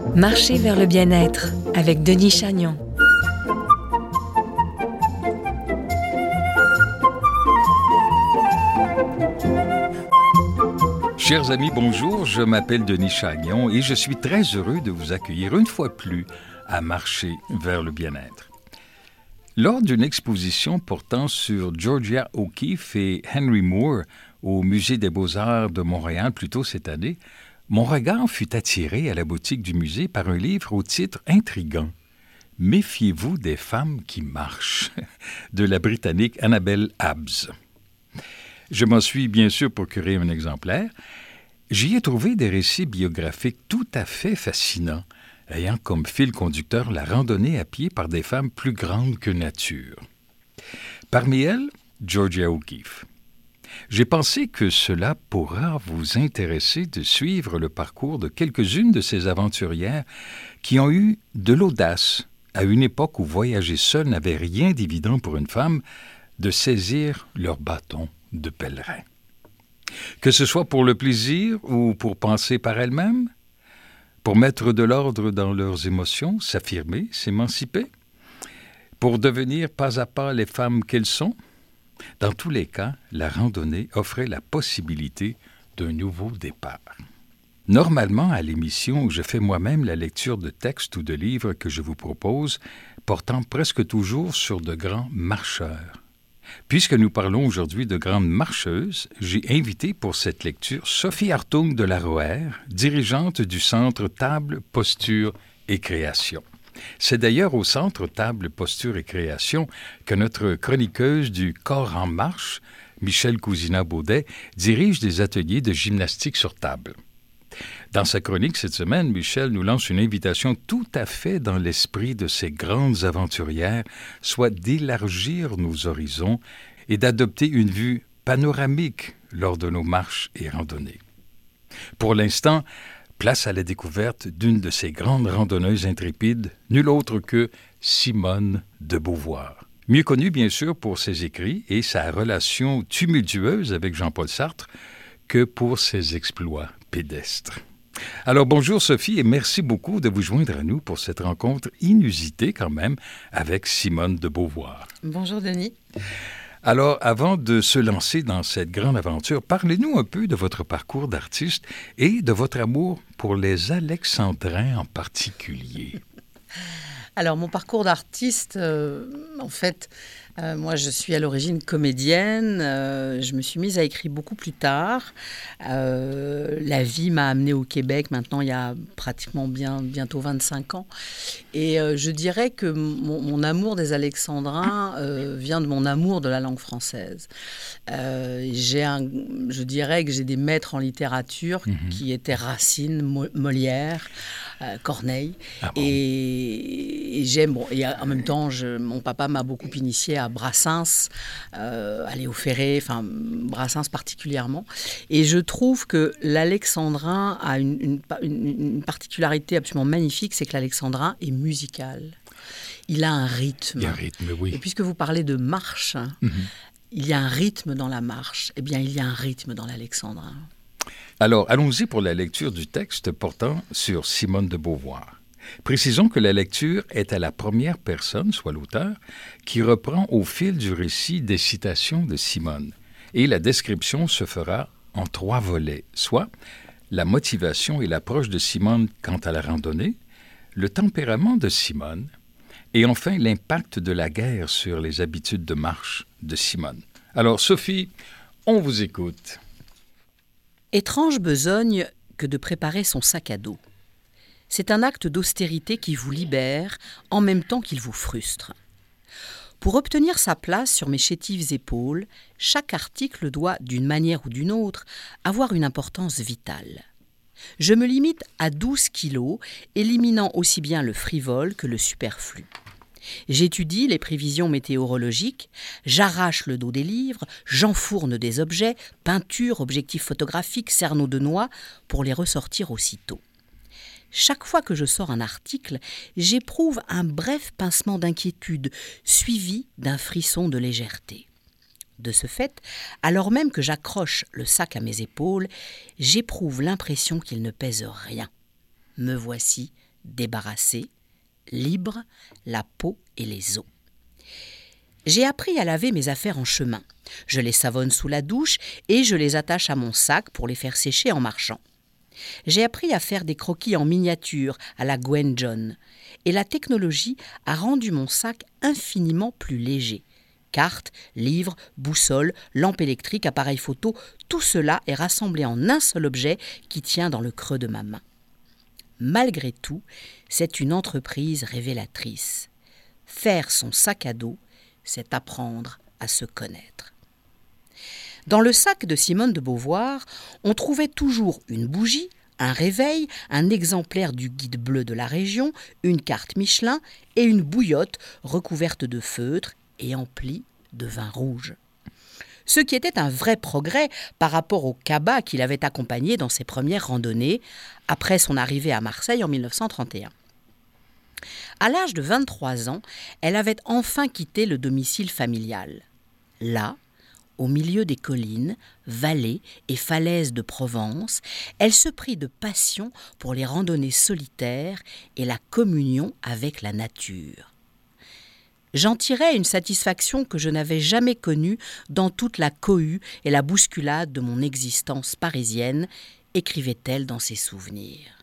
Marcher vers le bien-être avec Denis Chagnon. Chers amis, bonjour, je m'appelle Denis Chagnon et je suis très heureux de vous accueillir une fois plus à Marcher vers le bien-être. Lors d'une exposition portant sur Georgia O'Keeffe et Henry Moore au Musée des Beaux-Arts de Montréal plus tôt cette année, mon regard fut attiré à la boutique du musée par un livre au titre intriguant « Méfiez-vous des femmes qui marchent » de la Britannique Annabel Abbs. Je m'en suis bien sûr procuré un exemplaire. J'y ai trouvé des récits biographiques tout à fait fascinants, ayant comme fil conducteur la randonnée à pied par des femmes plus grandes que nature. Parmi elles, Georgia O'Keeffe. J'ai pensé que cela pourra vous intéresser de suivre le parcours de quelques-unes de ces aventurières qui ont eu de l'audace, à une époque où voyager seule n'avait rien d'évident pour une femme, de saisir leur bâton de pèlerin. Que ce soit pour le plaisir ou pour penser par elles-mêmes, pour mettre de l'ordre dans leurs émotions, s'affirmer, s'émanciper, pour devenir pas à pas les femmes qu'elles sont. Dans tous les cas, la randonnée offrait la possibilité d'un nouveau départ. Normalement, à l'émission, je fais moi-même la lecture de textes ou de livres que je vous propose, portant presque toujours sur de grands marcheurs. Puisque nous parlons aujourd'hui de grandes marcheuses, j'ai invité pour cette lecture Sophie Hartung de la Roère, dirigeante du Centre Table, Posture et Création. C'est d'ailleurs au Centre Table, Posture et Création que notre chroniqueuse du Corps en marche, Michèle Cousina-Baudet, dirige des ateliers de gymnastique sur table. Dans sa chronique cette semaine, Michèle nous lance une invitation tout à fait dans l'esprit de ces grandes aventurières, soit d'élargir nos horizons et d'adopter une vue panoramique lors de nos marches et randonnées. Pour l'instant, place à la découverte d'une de ces grandes randonneuses intrépides, nulle autre que Simone de Beauvoir. Mieux connue bien sûr pour ses écrits et sa relation tumultueuse avec Jean-Paul Sartre que pour ses exploits pédestres. Alors bonjour Sophie et merci beaucoup de vous joindre à nous pour cette rencontre inusitée quand même avec Simone de Beauvoir. Bonjour Denis. Alors, avant de se lancer dans cette grande aventure, parlez-nous un peu de votre parcours d'artiste et de votre amour pour les alexandrins en particulier. Alors, mon parcours d'artiste, moi, je suis à l'origine comédienne. Je me suis mise à écrire beaucoup plus tard. La vie m'a amenée au Québec, maintenant, il y a pratiquement bientôt 25 ans. Et je dirais que mon amour des alexandrins vient de mon amour de la langue française. Je dirais que j'ai des maîtres en littérature qui étaient Racine, Molière, Corneille. Ah bon. Et j'aime... et en même temps, mon papa m'a beaucoup initiée à Brassens, à Léo Ferré, Brassens particulièrement. Et je trouve que l'alexandrin a une particularité absolument magnifique, c'est que l'alexandrin est musical. Il a un rythme. Il y a un rythme, oui. Et puisque vous parlez de marche, il y a un rythme dans la marche. Eh bien, il y a un rythme dans l'alexandrin. Alors, allons-y pour la lecture du texte portant sur Simone de Beauvoir. Précisons que la lecture est à la première personne, soit l'auteur, qui reprend au fil du récit des citations de Simone. Et la description se fera en 3 volets, soit la motivation et l'approche de Simone quant à la randonnée, le tempérament de Simone, et enfin l'impact de la guerre sur les habitudes de marche de Simone. Alors, Sophie, on vous écoute. Étrange besogne que de préparer son sac à dos. C'est un acte d'austérité qui vous libère en même temps qu'il vous frustre. Pour obtenir sa place sur mes chétives épaules, chaque article doit, d'une manière ou d'une autre, avoir une importance vitale. Je me limite à 12 kilos, éliminant aussi bien le frivole que le superflu. J'étudie les prévisions météorologiques, j'arrache le dos des livres, j'enfourne des objets, peintures, objectifs photographiques, cerneaux de noix, pour les ressortir aussitôt. Chaque fois que je sors un article, j'éprouve un bref pincement d'inquiétude, suivi d'un frisson de légèreté. De ce fait, alors même que j'accroche le sac à mes épaules, j'éprouve l'impression qu'il ne pèse rien. Me voici débarrassée, libre, la peau et les os. J'ai appris à laver mes affaires en chemin. Je les savonne sous la douche et je les attache à mon sac pour les faire sécher en marchant. J'ai appris à faire des croquis en miniature à la Gwen John. Et la technologie a rendu mon sac infiniment plus léger. Cartes, livres, boussoles, lampes électriques, appareils photo, tout cela est rassemblé en un seul objet qui tient dans le creux de ma main. Malgré tout, c'est une entreprise révélatrice. Faire son sac à dos, c'est apprendre à se connaître. Dans le sac de Simone de Beauvoir, on trouvait toujours une bougie, un réveil, un exemplaire du guide bleu de la région, une carte Michelin et une bouillotte recouverte de feutre et emplie de vin rouge. Ce qui était un vrai progrès par rapport au cabas qui l'avait accompagné dans ses premières randonnées, après son arrivée à Marseille en 1931. À l'âge de 23 ans, elle avait enfin quitté le domicile familial. Là, au milieu des collines, vallées et falaises de Provence, elle se prit de passion pour les randonnées solitaires et la communion avec la nature. J'en tirais une satisfaction que je n'avais jamais connue dans toute la cohue et la bousculade de mon existence parisienne, écrivait-elle dans ses souvenirs.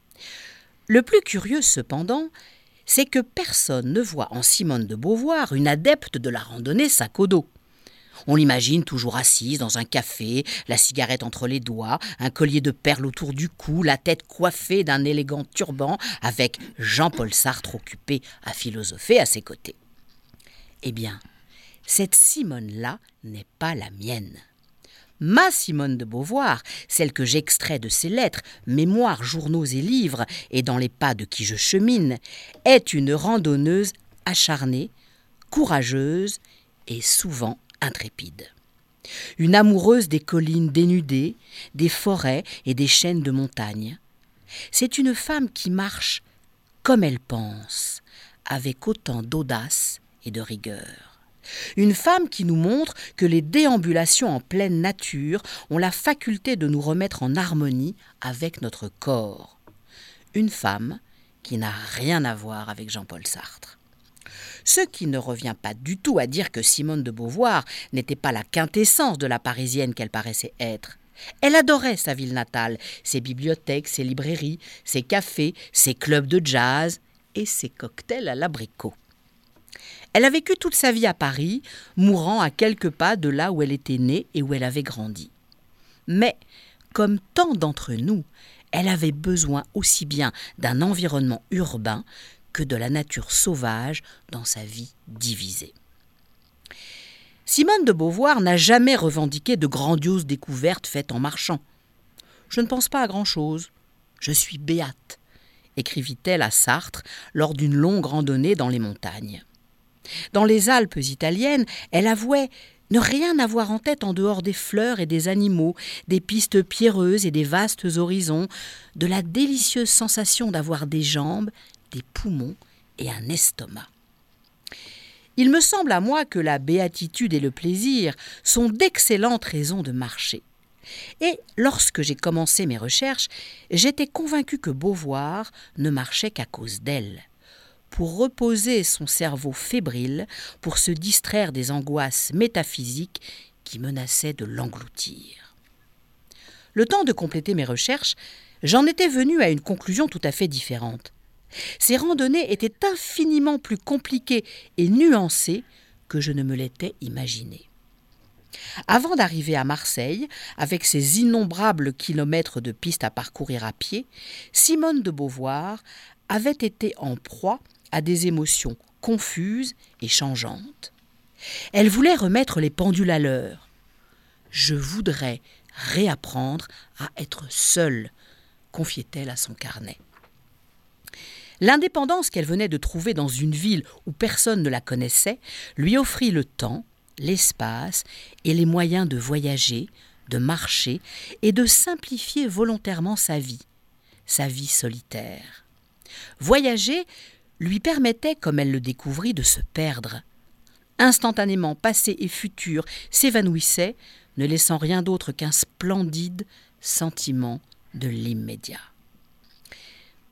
Le plus curieux, cependant, c'est que personne ne voit en Simone de Beauvoir une adepte de la randonnée sac au dos. On l'imagine toujours assise dans un café, la cigarette entre les doigts, un collier de perles autour du cou, la tête coiffée d'un élégant turban, avec Jean-Paul Sartre occupé à philosopher à ses côtés. Eh bien, cette Simone-là n'est pas la mienne. Ma Simone de Beauvoir, celle que j'extrais de ses lettres, mémoires, journaux et livres, et dans les pas de qui je chemine, est une randonneuse acharnée, courageuse et souvent intrépide. Une amoureuse des collines dénudées, des forêts et des chaînes de montagnes. C'est une femme qui marche comme elle pense, avec autant d'audace et de rigueur. Une femme qui nous montre que les déambulations en pleine nature ont la faculté de nous remettre en harmonie avec notre corps. Une femme qui n'a rien à voir avec Jean-Paul Sartre. Ce qui ne revient pas du tout à dire que Simone de Beauvoir n'était pas la quintessence de la Parisienne qu'elle paraissait être. Elle adorait sa ville natale, ses bibliothèques, ses librairies, ses cafés, ses clubs de jazz et ses cocktails à l'abricot. Elle a vécu toute sa vie à Paris, mourant à quelques pas de là où elle était née et où elle avait grandi. Mais, comme tant d'entre nous, elle avait besoin aussi bien d'un environnement urbain que de la nature sauvage dans sa vie divisée. Simone de Beauvoir n'a jamais revendiqué de grandioses découvertes faites en marchant. « Je ne pense pas à grand-chose. Je suis béate », écrivit-elle à Sartre lors d'une longue randonnée dans les montagnes. Dans les Alpes italiennes, elle avouait ne rien avoir en tête en dehors des fleurs et des animaux, des pistes pierreuses et des vastes horizons, de la délicieuse sensation d'avoir des jambes, des poumons et un estomac. Il me semble à moi que la béatitude et le plaisir sont d'excellentes raisons de marcher. Et lorsque j'ai commencé mes recherches, j'étais convaincue que Beauvoir ne marchait qu'à cause d'elle. Pour reposer son cerveau fébrile, pour se distraire des angoisses métaphysiques qui menaçaient de l'engloutir. Le temps de compléter mes recherches, j'en étais venue à une conclusion tout à fait différente. Ces randonnées étaient infiniment plus compliquées et nuancées que je ne me l'étais imaginé. Avant d'arriver à Marseille, avec ses innombrables kilomètres de pistes à parcourir à pied, Simone de Beauvoir avait été en proie à des émotions confuses et changeantes. Elle voulait remettre les pendules à l'heure. « Je voudrais réapprendre à être seule », confiait-elle à son carnet. L'indépendance qu'elle venait de trouver dans une ville où personne ne la connaissait lui offrit le temps, l'espace et les moyens de voyager, de marcher et de simplifier volontairement sa vie solitaire. Voyager lui permettait, comme elle le découvrit, de se perdre. Instantanément, passé et futur s'évanouissaient, ne laissant rien d'autre qu'un splendide sentiment de l'immédiat.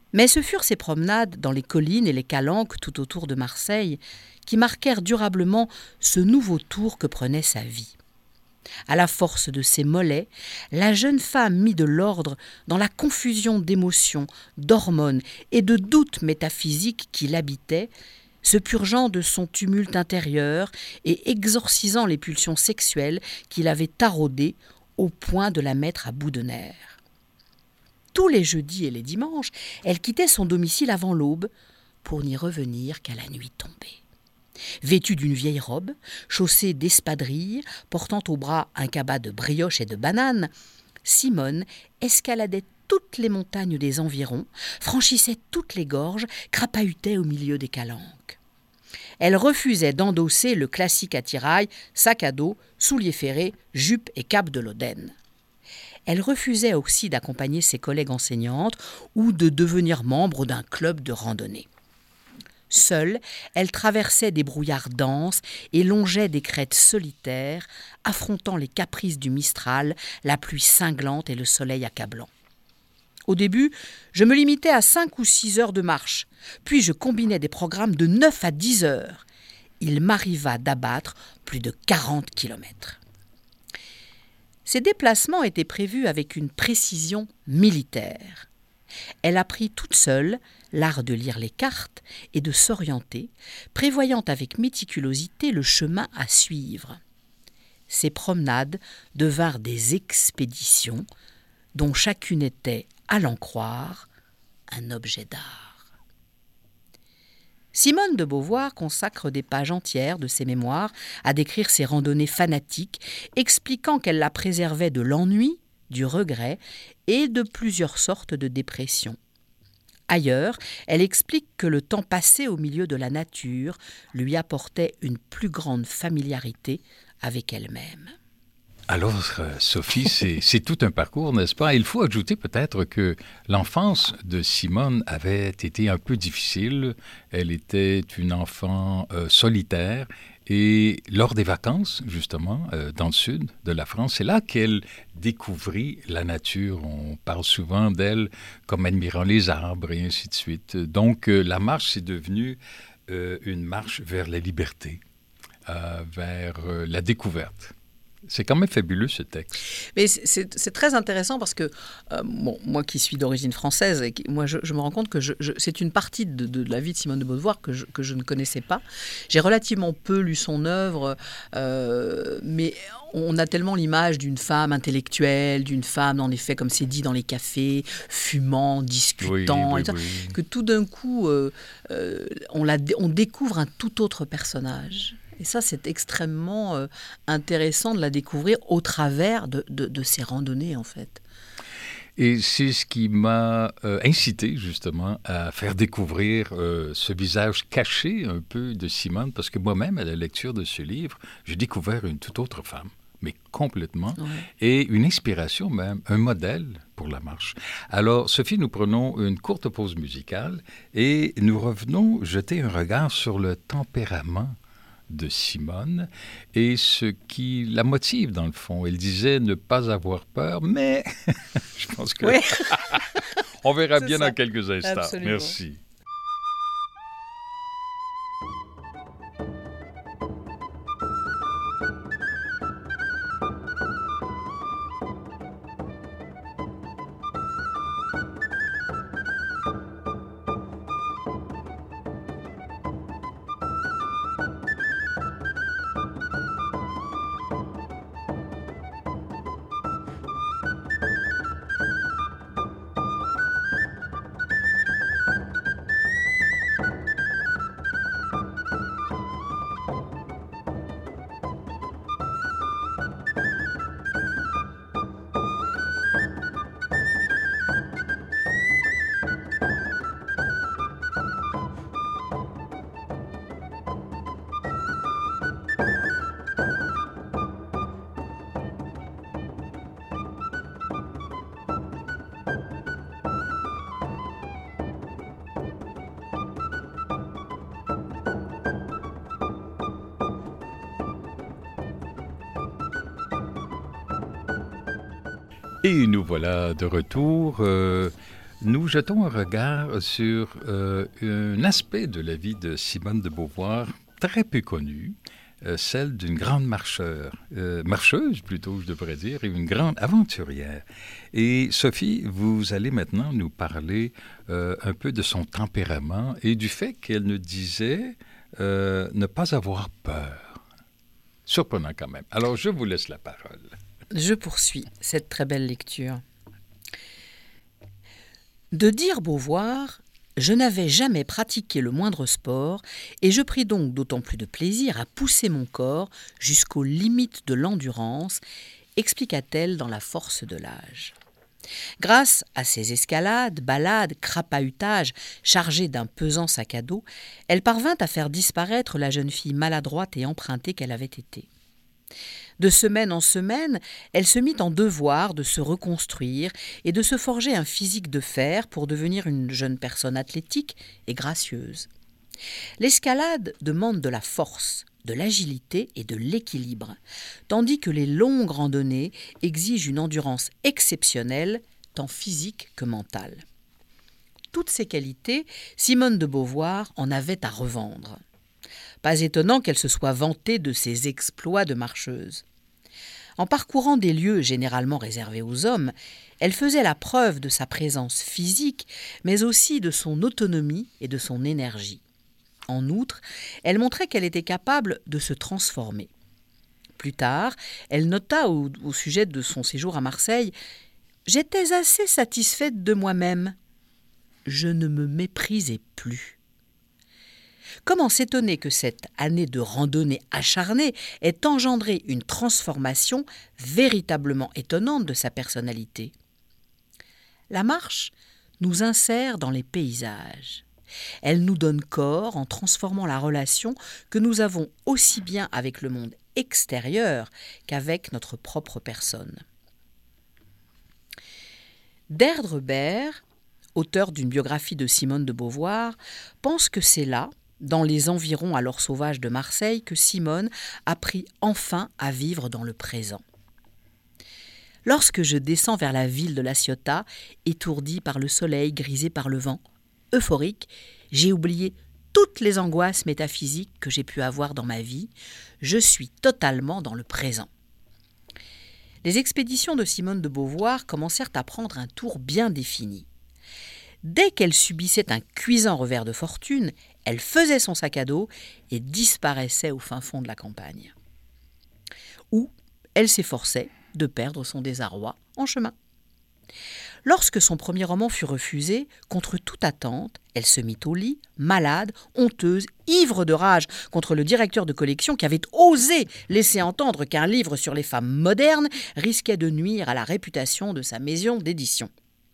Mais ce furent ces promenades dans les collines et les calanques tout autour de Marseille qui marquèrent durablement ce nouveau tour que prenait sa vie. À la force de ses mollets, la jeune femme mit de l'ordre dans la confusion d'émotions, d'hormones et de doutes métaphysiques qui l'habitaient, se purgeant de son tumulte intérieur et exorcisant les pulsions sexuelles qui l'avaient taraudée au point de la mettre à bout de nerfs. Tous les jeudis et les dimanches, elle quittait son domicile avant l'aube pour n'y revenir qu'à la nuit tombée. Vêtue d'une vieille robe, chaussée d'espadrilles, portant au bras un cabas de brioche et de bananes, Simone escaladait toutes les montagnes des environs, franchissait toutes les gorges, crapahutait au milieu des calanques. Elle refusait d'endosser le classique attirail, sac à dos, souliers ferrés, jupe et cape de l'Oden. Elle refusait aussi d'accompagner ses collègues enseignantes ou de devenir membre d'un club de randonnée. Seule, elle traversait des brouillards denses et longeait des crêtes solitaires, affrontant les caprices du Mistral, la pluie cinglante et le soleil accablant. Au début, je me limitais à 5 ou 6 heures de marche, puis je combinais des programmes de 9 à 10 heures. Il m'arriva d'abattre plus de 40 kilomètres. Ces déplacements étaient prévus avec une précision militaire. Elle apprit toute seule l'art de lire les cartes et de s'orienter, prévoyant avec méticulosité le chemin à suivre. Ces promenades devinrent des expéditions dont chacune était, à l'en croire, un objet d'art. Simone de Beauvoir consacre des pages entières de ses mémoires à décrire ses randonnées fanatiques, expliquant qu'elle la préservait de l'ennui, du regret et de plusieurs sortes de dépression. Ailleurs, elle explique que le temps passé au milieu de la nature lui apportait une plus grande familiarité avec elle-même. Alors, Sophie, c'est tout un parcours, n'est-ce pas? Il faut ajouter peut-être que l'enfance de Simone avait été un peu difficile. Elle était une enfant solitaire. Et lors des vacances, justement, dans le sud de la France, c'est là qu'elle découvrit la nature. On parle souvent d'elle comme admirant les arbres et ainsi de suite. Donc, la marche, c'est devenu une marche vers la liberté, vers la découverte. C'est quand même fabuleux, ce texte. Mais c'est très intéressant parce que, moi qui suis d'origine française, moi je me rends compte que c'est une partie de la vie de Simone de Beauvoir que je ne connaissais pas. J'ai relativement peu lu son œuvre, mais on a tellement l'image d'une femme intellectuelle, d'une femme, en effet, comme c'est dit, dans les cafés, fumant, discutant, oui, que tout d'un coup, on découvre un tout autre personnage. Et ça, c'est extrêmement intéressant de la découvrir au travers de ces randonnées, en fait. Et c'est ce qui m'a incité, justement, à faire découvrir ce visage caché un peu de Simone, parce que moi-même, à la lecture de ce livre, j'ai découvert une toute autre femme, mais complètement, et une inspiration même, un modèle pour la marche. Alors, Sophie, nous prenons une courte pause musicale et nous revenons jeter un regard sur le tempérament de Simone et ce qui la motive dans le fond. Elle disait ne pas avoir peur, mais je pense que on verra bien dans quelques instants. Absolument. Merci. Et nous voilà de retour. nous jetons un regard sur un aspect de la vie de Simone de Beauvoir très peu connu, celle d'une grande marcheuse plutôt, je devrais dire, et une grande aventurière. Et Sophie, vous allez maintenant nous parler un peu de son tempérament et du fait qu'elle nous disait ne pas avoir peur. Surprenant quand même. Alors, je vous laisse la parole. Je poursuis cette très belle lecture. De dire Beauvoir, je n'avais jamais pratiqué le moindre sport et je pris donc d'autant plus de plaisir à pousser mon corps jusqu'aux limites de l'endurance, expliqua-t-elle dans La force de l'âge. Grâce à ses escalades, balades, crapahutages chargés d'un pesant sac à dos, elle parvint à faire disparaître la jeune fille maladroite et empruntée qu'elle avait été. De semaine en semaine, elle se mit en devoir de se reconstruire et de se forger un physique de fer pour devenir une jeune personne athlétique et gracieuse. L'escalade demande de la force, de l'agilité et de l'équilibre, tandis que les longues randonnées exigent une endurance exceptionnelle, tant physique que mentale. Toutes ces qualités, Simone de Beauvoir en avait à revendre. Pas étonnant qu'elle se soit vantée de ses exploits de marcheuse. En parcourant des lieux généralement réservés aux hommes, elle faisait la preuve de sa présence physique, mais aussi de son autonomie et de son énergie. En outre, elle montrait qu'elle était capable de se transformer. Plus tard, elle nota au sujet de son séjour à Marseille « J'étais assez satisfaite de moi-même. Je ne me méprisais plus. » Comment s'étonner que cette année de randonnée acharnée ait engendré une transformation véritablement étonnante de sa personnalité. La marche nous insère dans les paysages. Elle nous donne corps en transformant la relation que nous avons aussi bien avec le monde extérieur qu'avec notre propre personne. Derdrebert, auteur d'une biographie de Simone de Beauvoir, pense que c'est là, dans les environs alors sauvages de Marseille, que Simone apprit enfin à vivre dans le présent. Lorsque je descends vers la ville de La Ciotat, étourdie par le soleil, grisée par le vent, euphorique, j'ai oublié toutes les angoisses métaphysiques que j'ai pu avoir dans ma vie. Je suis totalement dans le présent. Les expéditions de Simone de Beauvoir commencèrent à prendre un tour bien défini. Dès qu'elle subissait un cuisant revers de fortune, elle faisait son sac à dos et disparaissait au fin fond de la campagne. Ou elle s'efforçait de perdre son désarroi en chemin. Lorsque son premier roman fut refusé, contre toute attente, elle se mit au lit, malade, honteuse, ivre de rage contre le directeur de collection qui avait osé laisser entendre qu'un livre sur les femmes modernes risquait de nuire à la réputation de sa maison d'édition.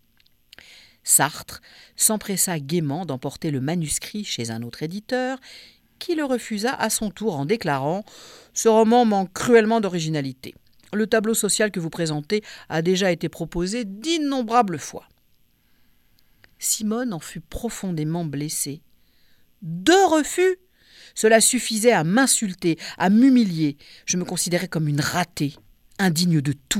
Sartre s'empressa gaiement d'emporter le manuscrit chez un autre éditeur, qui le refusa à son tour en déclarant « Ce roman manque cruellement d'originalité. Le tableau social que vous présentez a déjà été proposé d'innombrables fois. » Simone en fut profondément blessée. 2 refus ? Cela suffisait à m'insulter, à m'humilier. Je me considérais comme une ratée, indigne de tout.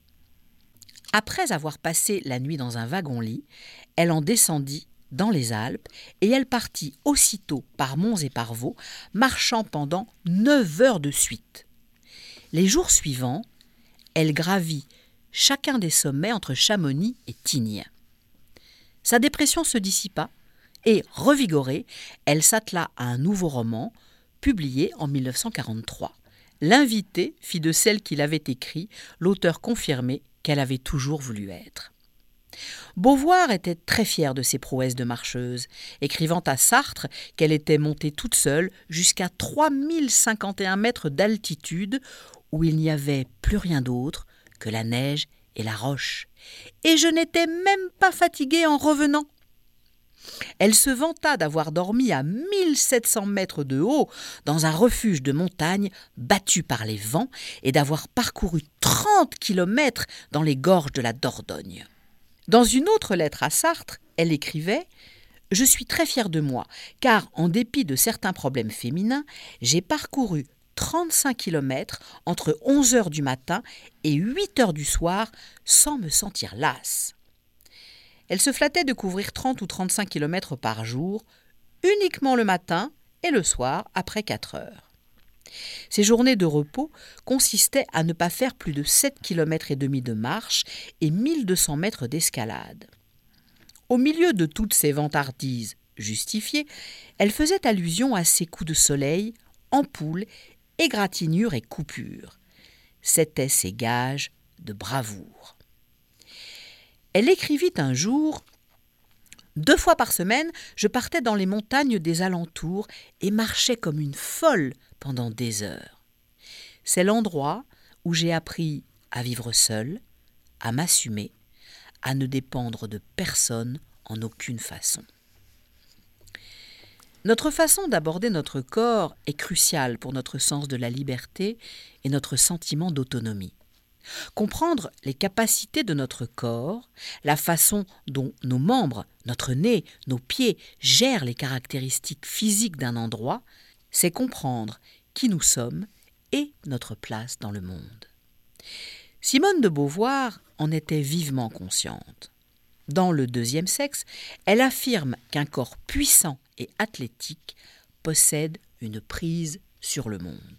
Après avoir passé la nuit dans un wagon-lit, elle en descendit dans les Alpes et elle partit aussitôt par Mons et par Vaux, marchant pendant 9 heures de suite. Les jours suivants, elle gravit chacun des sommets entre Chamonix et Tignes. Sa dépression se dissipa et, revigorée, elle s'attela à un nouveau roman, publié en 1943. L'invité fit de celle qu'il avait écrit l'auteur confirmé qu'elle avait toujours voulu être. Beauvoir était très fière de ses prouesses de marcheuse, écrivant à Sartre qu'elle était montée toute seule jusqu'à 3051 mètres d'altitude, où il n'y avait plus rien d'autre que la neige et la roche. Et je n'étais même pas fatiguée en revenant. Elle se vanta d'avoir dormi à 1700 mètres de haut dans un refuge de montagne battu par les vents et d'avoir parcouru 30 kilomètres dans les gorges de la Dordogne. Dans une autre lettre à Sartre, elle écrivait « Je suis très fière de moi, car en dépit de certains problèmes féminins, j'ai parcouru 35 kilomètres entre 11 heures du matin et 8 heures du soir sans me sentir lasse. » Elle se flattait de couvrir 30 ou 35 kilomètres par jour, uniquement le matin et le soir après 4 heures. Ces journées de repos consistaient à ne pas faire plus de 7,5 km de marche et 1200 mètres d'escalade. Au milieu de toutes ces vantardises justifiées, elle faisait allusion à ses coups de soleil, ampoules, égratignures et coupures. C'étaient ses gages de bravoure. Elle écrivit un jour « 2 fois par semaine, je partais dans les montagnes des alentours et marchais comme une folle pendant des heures. C'est l'endroit où j'ai appris à vivre seule, à m'assumer, à ne dépendre de personne en aucune façon. » Notre façon d'aborder notre corps est cruciale pour notre sens de la liberté et notre sentiment d'autonomie. Comprendre les capacités de notre corps, la façon dont nos membres, notre nez, nos pieds gèrent les caractéristiques physiques d'un endroit, c'est comprendre qui nous sommes et notre place dans le monde. Simone de Beauvoir en était vivement consciente. Dans Le deuxième sexe, elle affirme qu'un corps puissant et athlétique possède une prise sur le monde.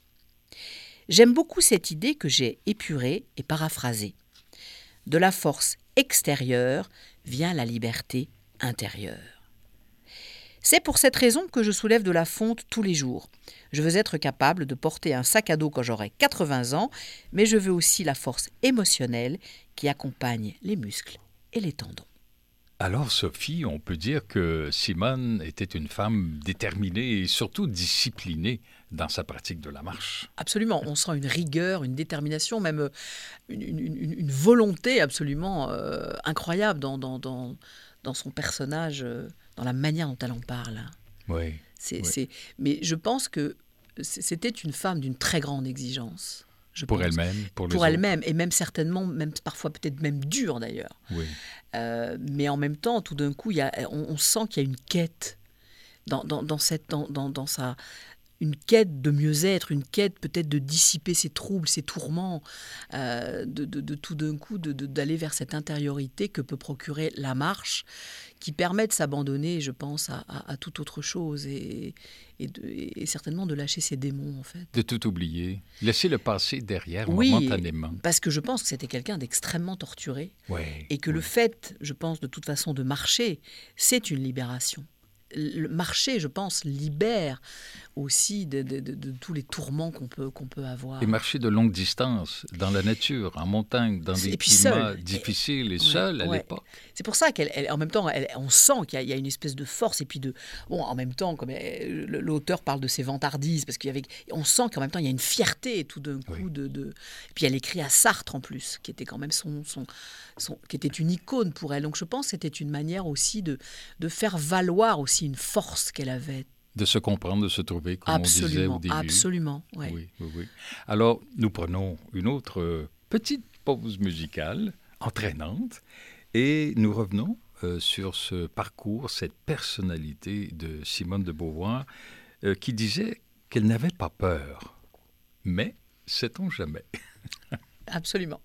J'aime beaucoup cette idée que j'ai épurée et paraphrasée. De la force extérieure vient la liberté intérieure. C'est pour cette raison que je soulève de la fonte tous les jours. Je veux être capable de porter un sac à dos quand j'aurai 80 ans, mais je veux aussi la force émotionnelle qui accompagne les muscles et les tendons. Alors, Sophie, on peut dire que Simone était une femme déterminée et surtout disciplinée dans sa pratique de la marche. Absolument, on sent une rigueur, une détermination, même une volonté absolument incroyable dans son personnage, dans la manière dont elle en parle. Oui. Mais je pense que c'était une femme d'une très grande exigence. Pour elle-même, pour les pour autres. elle-même, et même certainement, même parfois peut-être même dure d'ailleurs. Oui. Mais en même temps, tout d'un coup, on sent qu'il y a une quête dans sa... Une quête de mieux-être, une quête peut-être de dissiper ses troubles, ses tourments, de tout d'un coup d'aller vers cette intériorité que peut procurer la marche, qui permet de s'abandonner, je pense, à toute autre chose et certainement de lâcher ses démons, en fait. De tout oublier, laisser le passé derrière Oui, momentanément. parce que je pense que c'était quelqu'un d'extrêmement torturé et que oui. le fait, je pense, de toute façon, de marcher, c'est une libération. Le marcher, je pense, libère aussi de tous les tourments qu'on peut avoir. Et marcher de longue distance, dans la nature, en montagne, dans des climats difficiles et seul à l'époque. C'est pour ça qu'en même temps, on sent qu'il y a une espèce de force. Et puis en même temps, comme l'auteur parle de ses vantardises, parce on sent qu'en même temps, il y a une fierté tout d'un coup. Et puis elle écrit à Sartre en plus, qui était quand même qui était une icône pour elle. Donc je pense que c'était une manière aussi de faire valoir aussi une force qu'elle avait. De se comprendre, de se trouver, comme on disait au début. Absolument, ouais. Oui. Alors, nous prenons une autre petite pause musicale entraînante et nous revenons sur ce parcours, cette personnalité de Simone de Beauvoir qui disait qu'elle n'avait pas peur. Mais, sait-on jamais? Absolument.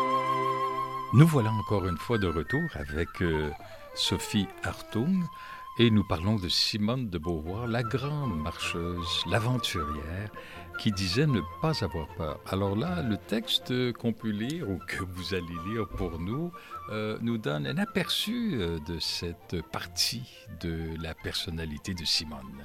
Nous voilà encore une fois de retour avec Sophie Hartung. Et nous parlons de Simone de Beauvoir, la grande marcheuse, l'aventurière, qui disait ne pas avoir peur. Alors là, le texte qu'on peut lire ou que vous allez lire pour nous nous donne un aperçu de cette partie de la personnalité de Simone.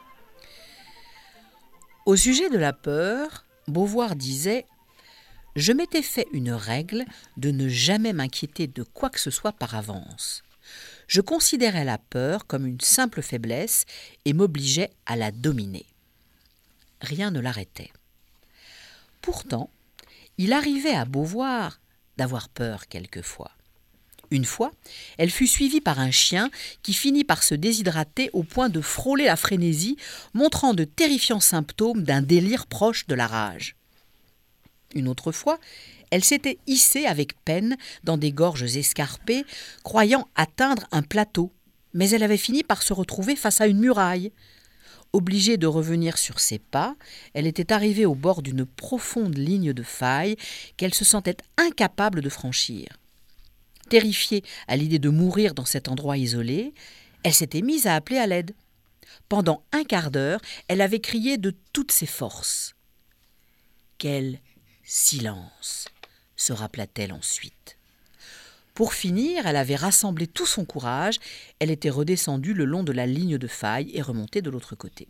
Au sujet de la peur, Beauvoir disait « Je m'étais fait une règle de ne jamais m'inquiéter de quoi que ce soit par avance. Je considérais la peur comme une simple faiblesse et m'obligeais à la dominer. » Rien ne l'arrêtait. Pourtant, il arrivait à Beauvoir d'avoir peur quelquefois. Une fois, elle fut suivie par un chien qui finit par se déshydrater au point de frôler la frénésie, montrant de terrifiants symptômes d'un délire proche de la rage. Une autre fois, elle s'était hissée avec peine dans des gorges escarpées, croyant atteindre un plateau, mais elle avait fini par se retrouver face à une muraille. Obligée de revenir sur ses pas, elle était arrivée au bord d'une profonde ligne de faille qu'elle se sentait incapable de franchir. Terrifiée à l'idée de mourir dans cet endroit isolé, elle s'était mise à appeler à l'aide. Pendant un quart d'heure, elle avait crié de toutes ses forces. Quel silence, se rappela-t-elle ensuite. Pour finir, elle avait rassemblé tout son courage, elle était redescendue le long de la ligne de faille et remontée de l'autre côté.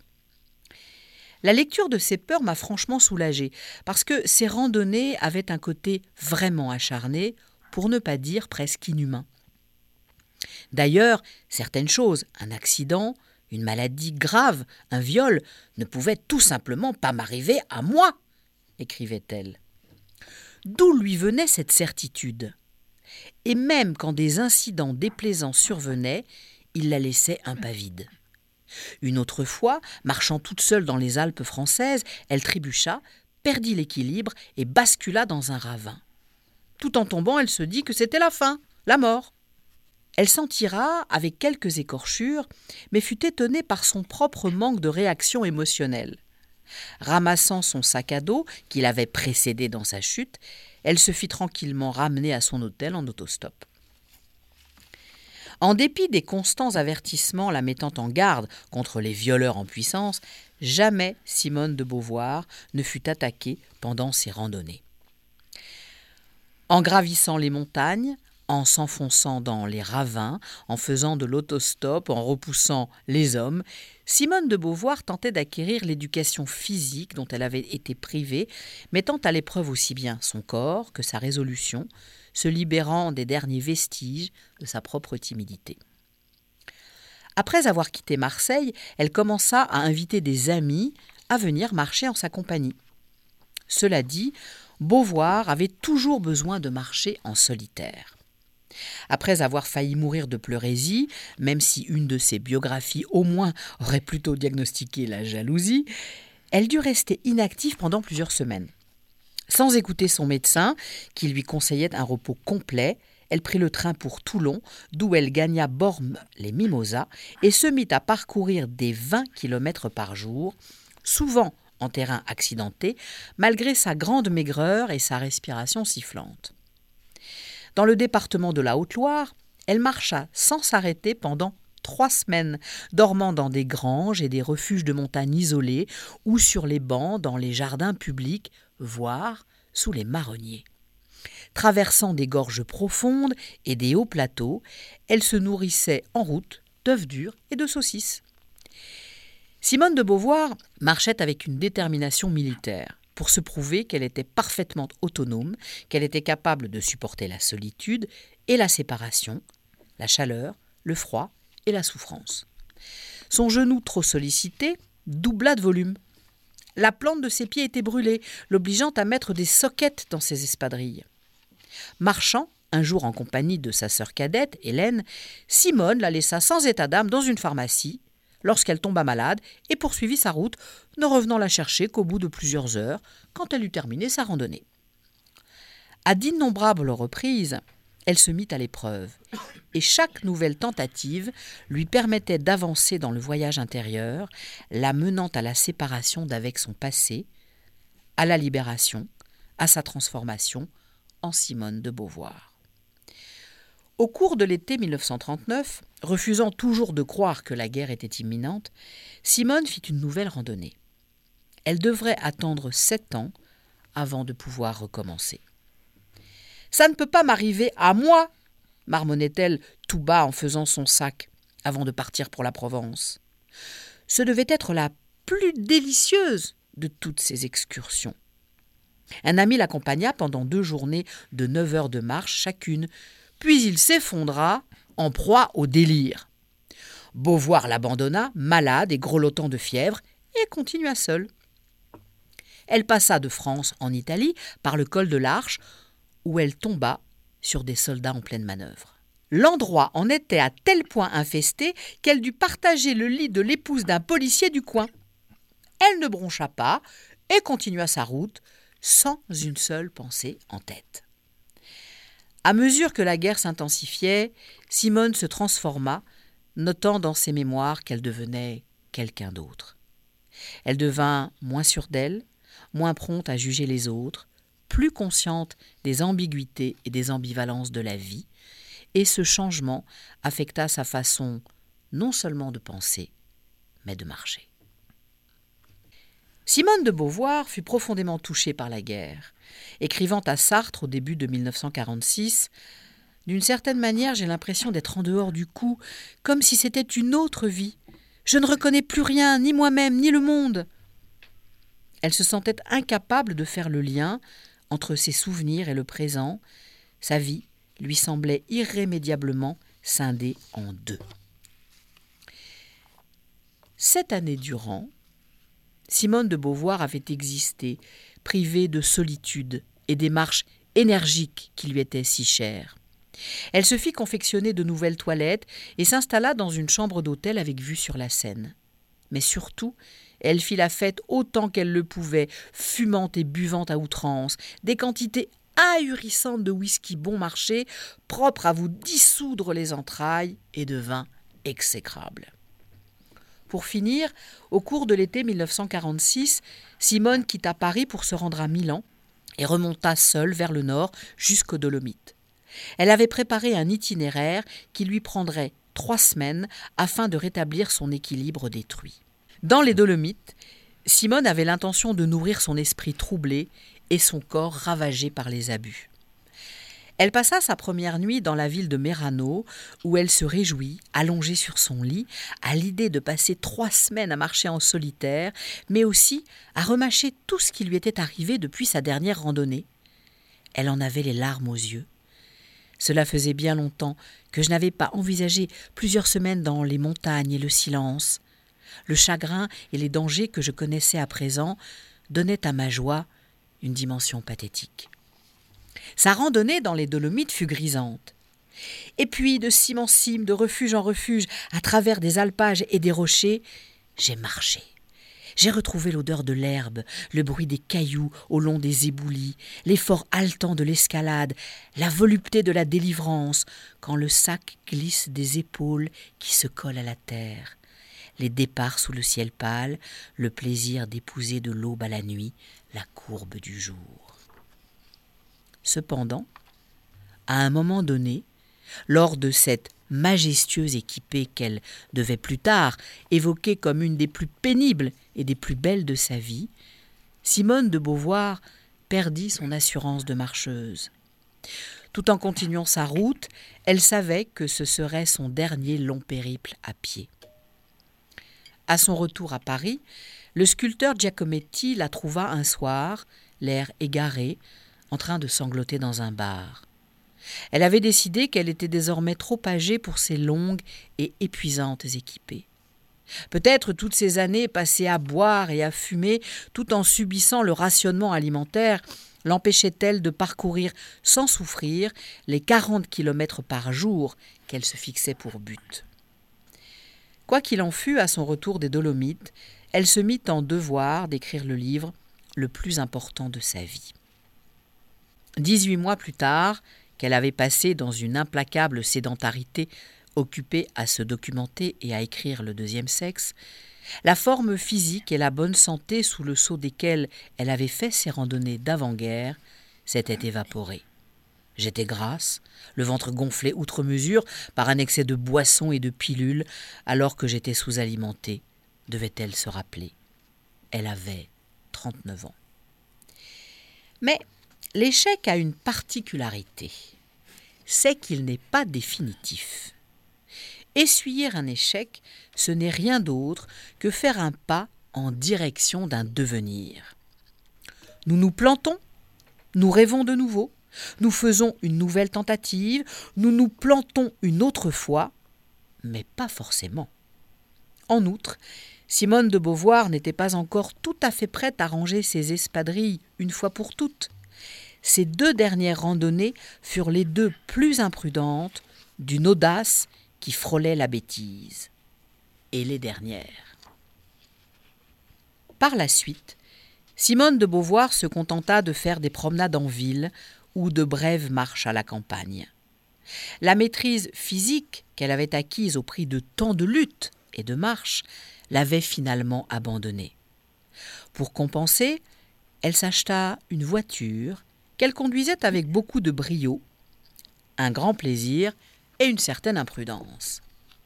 La lecture de ses peurs m'a franchement soulagée, parce que ces randonnées avaient un côté vraiment acharné, pour ne pas dire presque inhumain. D'ailleurs, certaines choses, un accident, une maladie grave, un viol, ne pouvaient tout simplement pas m'arriver à moi, écrivait-elle. D'où lui venait cette certitude ? Et même quand des incidents déplaisants survenaient, il la laissait impavide. Une autre fois, marchant toute seule dans les Alpes françaises, elle trébucha, perdit l'équilibre et bascula dans un ravin. Tout en tombant, elle se dit que c'était la fin, la mort. Elle s'en tira avec quelques écorchures, mais fut étonnée par son propre manque de réaction émotionnelle. Ramassant son sac à dos, qui l'avait précédée dans sa chute, elle se fit tranquillement ramener à son hôtel en autostop. En dépit des constants avertissements la mettant en garde contre les violeurs en puissance, jamais Simone de Beauvoir ne fut attaquée pendant ses randonnées. En gravissant les montagnes, en s'enfonçant dans les ravins, en faisant de l'autostop, en repoussant les hommes, Simone de Beauvoir tentait d'acquérir l'éducation physique dont elle avait été privée, mettant à l'épreuve aussi bien son corps que sa résolution, se libérant des derniers vestiges de sa propre timidité. Après avoir quitté Marseille, elle commença à inviter des amis à venir marcher en sa compagnie. Cela dit, Beauvoir avait toujours besoin de marcher en solitaire. Après avoir failli mourir de pleurésie, même si une de ses biographies au moins aurait plutôt diagnostiqué la jalousie, elle dut rester inactive pendant plusieurs semaines. Sans écouter son médecin, qui lui conseillait un repos complet, elle prit le train pour Toulon, d'où elle gagna Bormes-les-Mimosas et se mit à parcourir des 20 kilomètres par jour, souvent en terrain accidenté, malgré sa grande maigreur et sa respiration sifflante. Dans le département de la Haute-Loire, elle marcha sans s'arrêter pendant 3 semaines, dormant dans des granges et des refuges de montagne isolés ou sur les bancs dans les jardins publics, voire sous les marronniers. Traversant des gorges profondes et des hauts plateaux, elle se nourrissait en route d'œufs durs et de saucisses. Simone de Beauvoir marchait avec une détermination militaire pour se prouver qu'elle était parfaitement autonome, qu'elle était capable de supporter la solitude et la séparation, la chaleur, le froid et la souffrance. Son genou trop sollicité doubla de volume. La plante de ses pieds était brûlée, l'obligeant à mettre des soquettes dans ses espadrilles. Marchant, un jour en compagnie de sa sœur cadette, Hélène, Simone la laissa sans état d'âme dans une pharmacie, lorsqu'elle tomba malade et poursuivit sa route, ne revenant la chercher qu'au bout de plusieurs heures, quand elle eut terminé sa randonnée. À d'innombrables reprises, elle se mit à l'épreuve, et chaque nouvelle tentative lui permettait d'avancer dans le voyage intérieur, la menant à la séparation d'avec son passé, à la libération, à sa transformation en Simone de Beauvoir. Au cours de l'été 1939, refusant toujours de croire que la guerre était imminente, Simone fit une nouvelle randonnée. Elle devrait attendre 7 ans avant de pouvoir recommencer. « Ça ne peut pas m'arriver à moi !» marmonnait-elle tout bas en faisant son sac avant de partir pour la Provence. Ce devait être la plus délicieuse de toutes ces excursions. Un ami l'accompagna pendant 2 journées de 9 heures de marche chacune, puis il s'effondra en proie au délire. Beauvoir l'abandonna, malade et grelottant de fièvre, et continua seule. Elle passa de France en Italie par le col de l'Arche, où elle tomba sur des soldats en pleine manœuvre. L'endroit en était à tel point infesté qu'elle dut partager le lit de l'épouse d'un policier du coin. Elle ne broncha pas et continua sa route sans une seule pensée en tête. À mesure que la guerre s'intensifiait, Simone se transforma, notant dans ses mémoires qu'elle devenait quelqu'un d'autre. Elle devint moins sûre d'elle, moins prompte à juger les autres, plus consciente des ambiguïtés et des ambivalences de la vie, et ce changement affecta sa façon non seulement de penser, mais de marcher. Simone de Beauvoir fut profondément touchée par la guerre. Écrivant à Sartre au début de 1946, « D'une certaine manière, j'ai l'impression d'être en dehors du coup, comme si c'était une autre vie. Je ne reconnais plus rien, ni moi-même, ni le monde. » Elle se sentait incapable de faire le lien entre ses souvenirs et le présent. Sa vie lui semblait irrémédiablement scindée en 2. 7 années durant, Simone de Beauvoir avait existé, privée de solitude et des marches énergiques qui lui étaient si chères. Elle se fit confectionner de nouvelles toilettes et s'installa dans une chambre d'hôtel avec vue sur la Seine. Mais surtout, elle fit la fête autant qu'elle le pouvait, fumant et buvant à outrance, des quantités ahurissantes de whisky bon marché, propre à vous dissoudre les entrailles, et de vin exécrable. Pour finir, au cours de l'été 1946, Simone quitta Paris pour se rendre à Milan et remonta seule vers le nord jusqu'aux Dolomites. Elle avait préparé un itinéraire qui lui prendrait 3 semaines afin de rétablir son équilibre détruit. Dans les Dolomites, Simone avait l'intention de nourrir son esprit troublé et son corps ravagé par les abus. Elle passa sa première nuit dans la ville de Merano, où elle se réjouit, allongée sur son lit, à l'idée de passer 3 semaines à marcher en solitaire, mais aussi à remâcher tout ce qui lui était arrivé depuis sa dernière randonnée. Elle en avait les larmes aux yeux. Cela faisait bien longtemps que je n'avais pas envisagé plusieurs semaines dans les montagnes et le silence. Le chagrin et les dangers que je connaissais à présent donnaient à ma joie une dimension pathétique. Sa randonnée dans les Dolomites fut grisante. Et puis, de cime en cime, de refuge en refuge, à travers des alpages et des rochers, j'ai marché. J'ai retrouvé l'odeur de l'herbe, le bruit des cailloux au long des éboulis, l'effort haletant de l'escalade, la volupté de la délivrance, quand le sac glisse des épaules qui se collent à la terre. Les départs sous le ciel pâle, le plaisir d'épouser de l'aube à la nuit la courbe du jour. Cependant, à un moment donné, lors de cette majestueuse équipée qu'elle devait plus tard évoquer comme une des plus pénibles et des plus belles de sa vie, Simone de Beauvoir perdit son assurance de marcheuse. Tout en continuant sa route, elle savait que ce serait son dernier long périple à pied. À son retour à Paris, le sculpteur Giacometti la trouva un soir, l'air égaré, en train de sangloter dans un bar. Elle avait décidé qu'elle était désormais trop âgée pour ces longues et épuisantes équipées. Peut-être toutes ces années passées à boire et à fumer, tout en subissant le rationnement alimentaire, l'empêchaient-elles de parcourir sans souffrir les 40 kilomètres par jour qu'elle se fixait pour but. Quoi qu'il en fût, à son retour des Dolomites, elle se mit en devoir d'écrire le livre le plus important de sa vie. 18 mois plus tard, qu'elle avait passé dans une implacable sédentarité occupée à se documenter et à écrire le deuxième sexe, la forme physique et la bonne santé sous le sceau desquelles elle avait fait ses randonnées d'avant-guerre s'étaient évaporées. J'étais grasse, le ventre gonflé outre mesure par un excès de boissons et de pilules, alors que j'étais sous-alimentée, devait-elle se rappeler. Elle avait 39 ans. Mais l'échec a une particularité, c'est qu'il n'est pas définitif. Essuyer un échec, ce n'est rien d'autre que faire un pas en direction d'un devenir. Nous nous plantons, nous rêvons de nouveau, nous faisons une nouvelle tentative, nous nous plantons une autre fois, mais pas forcément. En outre, Simone de Beauvoir n'était pas encore tout à fait prête à ranger ses espadrilles une fois pour toutes. Ces 2 dernières randonnées furent les 2 plus imprudentes, d'une audace qui frôlait la bêtise. Et les dernières. Par la suite, Simone de Beauvoir se contenta de faire des promenades en ville ou de brèves marches à la campagne. La maîtrise physique qu'elle avait acquise au prix de tant de luttes et de marches l'avait finalement abandonnée. Pour compenser, elle s'acheta une voiture qu'elle conduisait avec beaucoup de brio, un grand plaisir et une certaine imprudence.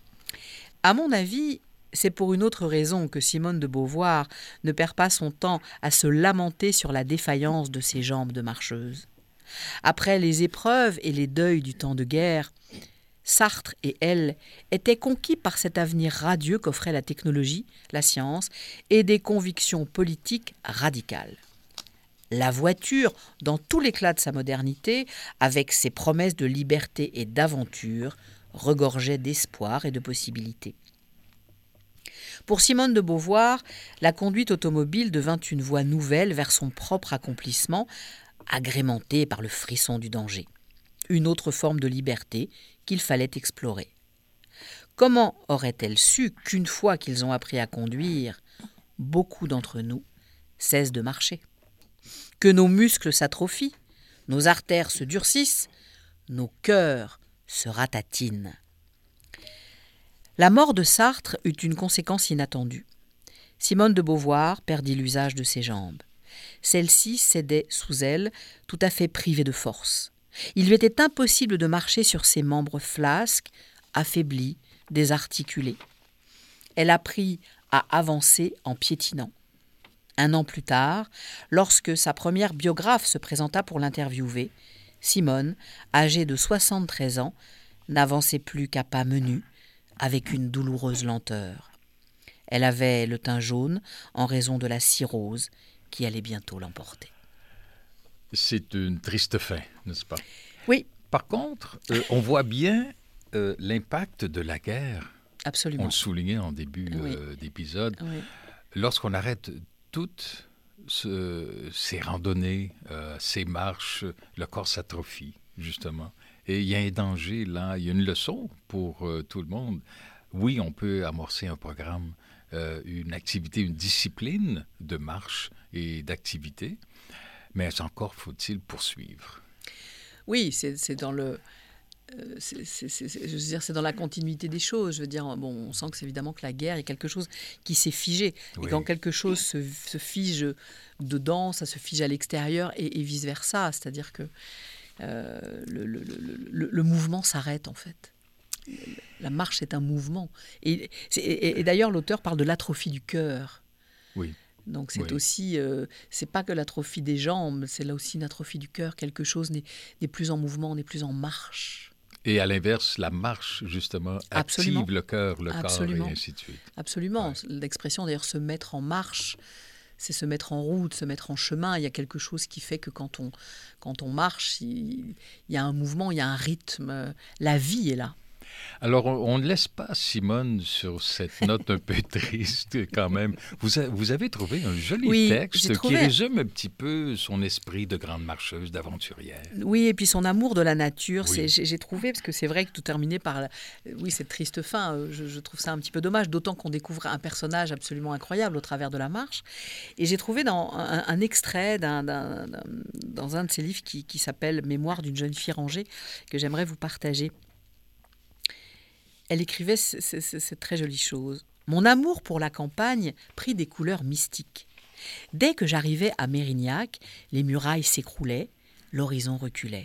À mon avis, c'est pour une autre raison que Simone de Beauvoir ne perd pas son temps à se lamenter sur la défaillance de ses jambes de marcheuse. Après les épreuves et les deuils du temps de guerre, Sartre et elle étaient conquis par cet avenir radieux qu'offrait la technologie, la science et des convictions politiques radicales. La voiture, dans tout l'éclat de sa modernité, avec ses promesses de liberté et d'aventure, regorgeait d'espoir et de possibilités. Pour Simone de Beauvoir, la conduite automobile devint une voie nouvelle vers son propre accomplissement, agrémentée par le frisson du danger. Une autre forme de liberté qu'il fallait explorer. Comment aurait-elle su qu'une fois qu'ils ont appris à conduire, beaucoup d'entre nous cessent de marcher ? Que nos muscles s'atrophient, nos artères se durcissent, nos cœurs se ratatinent. La mort de Sartre eut une conséquence inattendue. Simone de Beauvoir perdit l'usage de ses jambes. Celle-ci cédait sous elle, tout à fait privée de force. Il lui était impossible de marcher sur ses membres flasques, affaiblis, désarticulés. Elle apprit à avancer en piétinant. 1 an plus tard, lorsque sa première biographe se présenta pour l'interviewer, Simone, âgée de 73 ans, n'avançait plus qu'à pas menus, avec une douloureuse lenteur. Elle avait le teint jaune en raison de la cirrhose qui allait bientôt l'emporter. C'est une triste fin, n'est-ce pas? Oui. Par contre, on voit bien l'impact de la guerre. Absolument. On le soulignait en début d'épisode. Oui. Lorsqu'on arrête toutes ces randonnées, ces marches, le corps s'atrophie, justement. Et il y a un danger là, il y a une leçon pour tout le monde. Oui, on peut amorcer un programme, une activité, une discipline de marche et d'activité, mais encore faut-il poursuivre. Oui, c'est dans le... c'est dans la continuité des choses. Je veux dire, bon, on sent que c'est évidemment que la guerre est quelque chose qui s'est figé. Oui. Et quand quelque chose se fige dedans, ça se fige à l'extérieur et vice-versa. C'est-à-dire que le mouvement s'arrête, en fait. La marche, c'est un mouvement. Et d'ailleurs, l'auteur parle de l'atrophie du cœur. Oui. Donc c'est aussi, c'est pas que l'atrophie des jambes, c'est là aussi une atrophie du cœur. Quelque chose n'est plus en mouvement, n'est plus en marche. Et à l'inverse, la marche, justement, active le cœur, le corps, et ainsi de suite. Absolument. Ouais. L'expression, d'ailleurs, se mettre en marche, c'est se mettre en route, se mettre en chemin. Il y a quelque chose qui fait que quand on marche, il y a un mouvement, il y a un rythme. La vie est là. Alors, on ne laisse pas Simone sur cette note un peu triste quand même. Vous avez trouvé un joli texte qui résume un petit peu son esprit de grande marcheuse, d'aventurière. Oui, et puis son amour de la nature. Oui. J'ai trouvé, parce que c'est vrai que tout terminé par cette triste fin, je trouve ça un petit peu dommage, d'autant qu'on découvre un personnage absolument incroyable au travers de la marche. Et j'ai trouvé dans un extrait dans un de ses livres qui s'appelle « Mémoire d'une jeune fille rangée » que j'aimerais vous partager. Elle écrivait cette très jolie chose. « Mon amour pour la campagne prit des couleurs mystiques. Dès que j'arrivais à Mérignac, les murailles s'écroulaient, l'horizon reculait.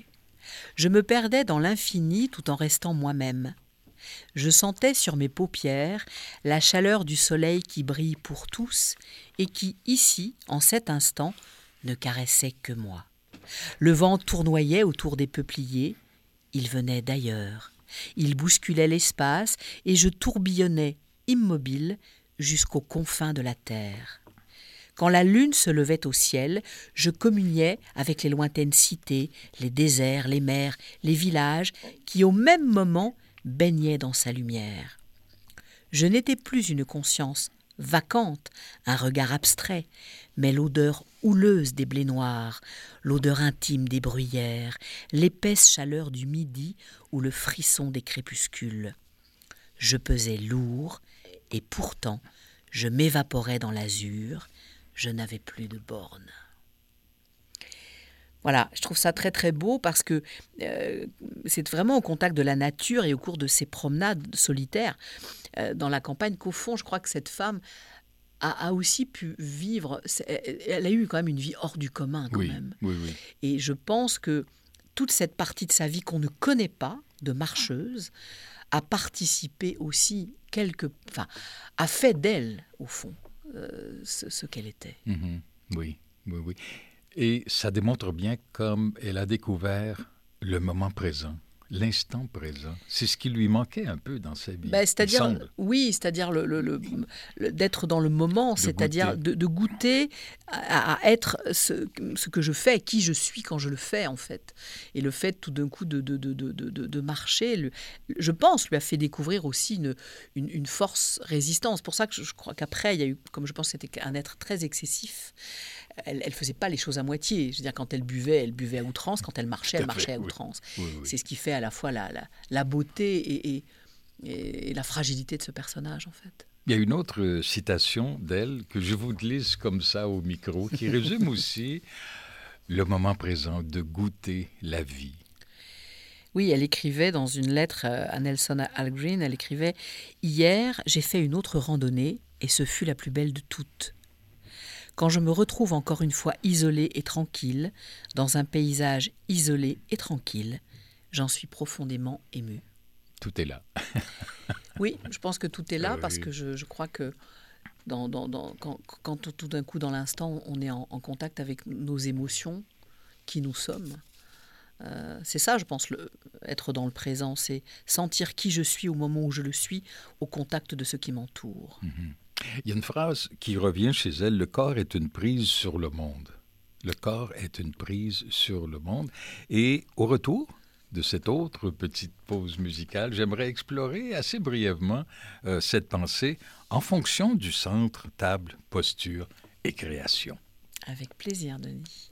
Je me perdais dans l'infini tout en restant moi-même. Je sentais sur mes paupières la chaleur du soleil qui brille pour tous et qui, ici, en cet instant, ne caressait que moi. Le vent tournoyait autour des peupliers. Il venait d'ailleurs. Il bousculait l'espace et je tourbillonnais, immobile, jusqu'aux confins de la terre. Quand la lune se levait au ciel, je communiais avec les lointaines cités, les déserts, les mers, les villages, qui au même moment baignaient dans sa lumière. Je n'étais plus une conscience vacante, un regard abstrait, mais l'odeur houleuse des blés noirs, l'odeur intime des bruyères, l'épaisse chaleur du midi ou le frisson des crépuscules. Je pesais lourd et pourtant je m'évaporais dans l'azur, je n'avais plus de bornes. Voilà, je trouve ça très très beau parce que c'est vraiment au contact de la nature et au cours de ces promenades solitaires dans la campagne qu'au fond, je crois que cette femme a aussi pu vivre, elle a eu quand même une vie hors du commun quand même. Oui. Et je pense que toute cette partie de sa vie qu'on ne connaît pas, de marcheuse, a participé aussi a fait d'elle, au fond, ce qu'elle était. Mm-hmm. Oui. Et ça démontre bien comme elle a découvert le moment présent, l'instant présent. C'est ce qui lui manquait un peu dans sa vie. C'est-à-dire d'être dans le moment, c'est-à-dire de goûter à être ce que je fais, qui je suis quand je le fais en fait. Et le fait tout d'un coup de marcher, je pense, lui a fait découvrir aussi une force résistance. C'est pour ça que je crois qu'après, il y a eu, comme je pense que c'était un être très excessif, elle ne faisait pas les choses à moitié. Je veux dire, quand elle buvait à outrance. Quand elle marchait à outrance. Oui. C'est ce qui fait à la fois la beauté et la fragilité de ce personnage, en fait. Il y a une autre citation d'elle que je vous lise comme ça au micro, qui résume aussi le moment présent, de goûter la vie. Oui, elle écrivait dans une lettre à Nelson Algren, elle écrivait « Hier, j'ai fait une autre randonnée et ce fut la plus belle de toutes. Quand je me retrouve encore une fois isolée et tranquille, dans un paysage isolé et tranquille, j'en suis profondément émue. » Tout est là. Oui, je pense que tout est là parce que je crois que quand tout d'un coup, dans l'instant, on est en contact avec nos émotions, qui nous sommes, c'est ça, je pense, être dans le présent, c'est sentir qui je suis au moment où je le suis, au contact de ce qui m'entoure. Mm-hmm. Il y a une phrase qui revient chez elle, « Le corps est une prise sur le monde ». Le corps est une prise sur le monde. Et au retour de cette autre petite pause musicale, j'aimerais explorer assez brièvement cette pensée en fonction du centre, table, posture et création. Avec plaisir, Denis.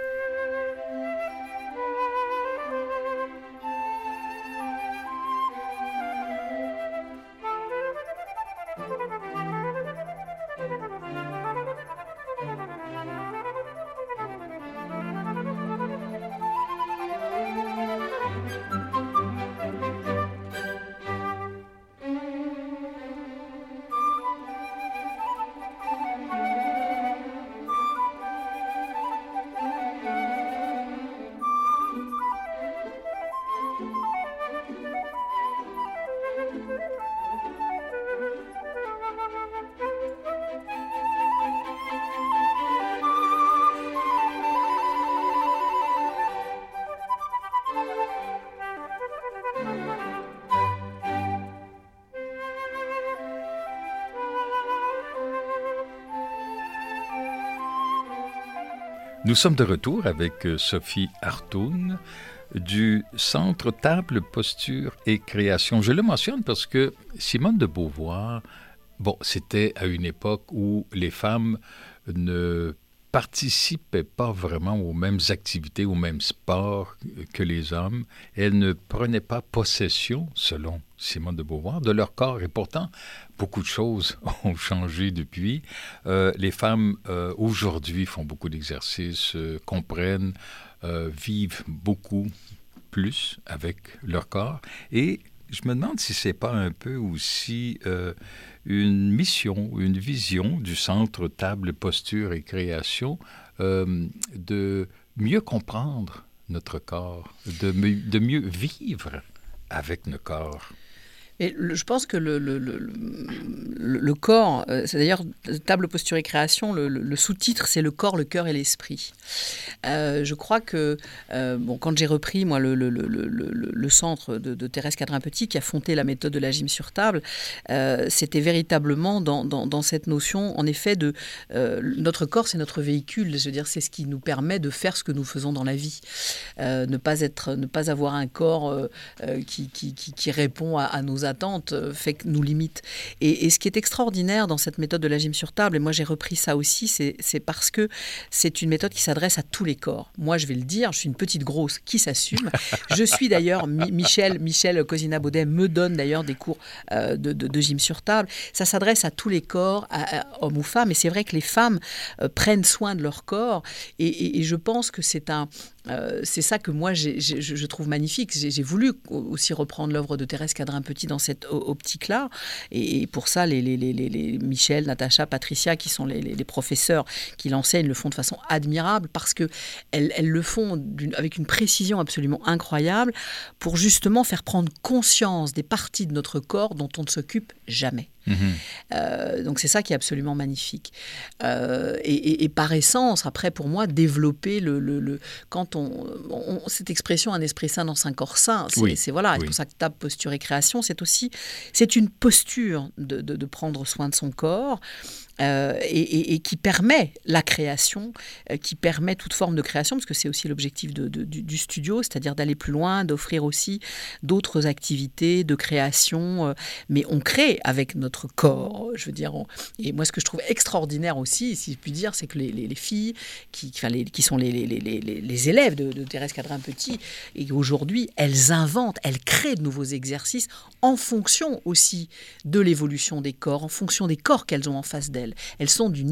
Nous sommes de retour avec Sophie Hartung du Centre Table, Posture et Création. Je le mentionne parce que Simone de Beauvoir, c'était à une époque où les femmes ne participaient pas vraiment aux mêmes activités, aux mêmes sports que les hommes. Elles ne prenaient pas possession, selon Simone de Beauvoir, de leur corps. Et pourtant, beaucoup de choses ont changé depuis. Les femmes, aujourd'hui, font beaucoup d'exercices, comprennent, vivent beaucoup plus avec leur corps. Et je me demande si c'est pas un peu aussi une mission, une vision du Centre Table, Posture et Création de mieux comprendre notre corps, de mieux vivre avec nos corps? Et je pense que le corps, c'est d'ailleurs table posture et création, le sous-titre, c'est le corps, le cœur et l'esprit. Je crois que quand j'ai repris moi le centre de Thérèse Cadrin-Petit qui a fondé la méthode de la gym sur table, c'était véritablement dans cette notion, en effet, de notre corps, c'est notre véhicule. Je veux dire, c'est ce qui nous permet de faire ce que nous faisons dans la vie. Ne pas avoir un corps qui répond à nos attentes fait que nous limite. Et ce qui est extraordinaire dans cette méthode de la gym sur table, et moi j'ai repris ça aussi, c'est parce que c'est une méthode qui s'adresse à tous les corps. Moi je vais le dire, je suis une petite grosse qui s'assume. Je suis d'ailleurs, Michel Cosina-Baudet me donne d'ailleurs des cours de gym sur table. Ça s'adresse à tous les corps, hommes ou femmes, et c'est vrai que les femmes prennent soin de leur corps, et je pense que c'est ça que moi je trouve magnifique. J'ai voulu aussi reprendre l'œuvre de Thérèse Cadrin-Petit dans cette optique-là, et pour ça les Michel, Natacha, Patricia qui sont les professeurs qui l'enseignent le font de façon admirable, parce que elles le font avec une précision absolument incroyable pour justement faire prendre conscience des parties de notre corps dont on ne s'occupe jamais. Donc c'est ça qui est absolument magnifique, et par essence, après pour moi, développer quand cette expression un esprit sain dans un corps sain, c'est voilà, c'est pour ça que table, posture et création, c'est une posture de prendre soin de son corps, et qui permet la création, qui permet toute forme de création, parce que c'est aussi l'objectif du studio, c'est-à-dire d'aller plus loin, d'offrir aussi d'autres activités de création, mais on crée avec notre corps, je veux dire. Et moi, ce que je trouve extraordinaire aussi, si je puis dire, c'est que les filles qui sont les élèves de Thérèse Cadrin-Petit, et aujourd'hui, elles inventent, elles créent de nouveaux exercices en fonction aussi de l'évolution des corps, en fonction des corps qu'elles ont en face d'elles. Elles ont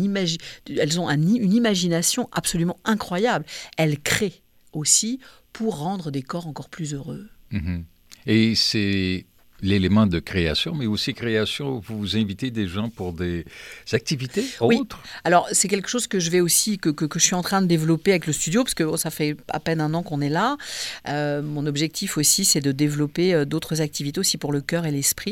une imagination absolument incroyable. Elles créent aussi pour rendre des corps encore plus heureux. Et c'est l'élément de création, mais aussi création, vous invitez des gens pour des activités autres? Oui, alors c'est quelque chose que je vais aussi, que je suis en train de développer avec le studio, parce que ça fait à peine un an qu'on est là. Mon objectif aussi, c'est de développer d'autres activités aussi pour le cœur et l'esprit.